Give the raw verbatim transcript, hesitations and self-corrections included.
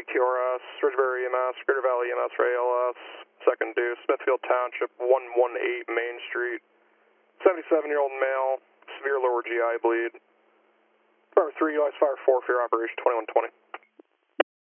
Q R S, Ridgebury E M S, Greater Valley E M S for A L S, second due, Smithfield Township, one one eight Main Street, seventy-seven-year-old male, severe lower G I bleed. Fire three, U S Fire four for your operation, twenty-one twenty.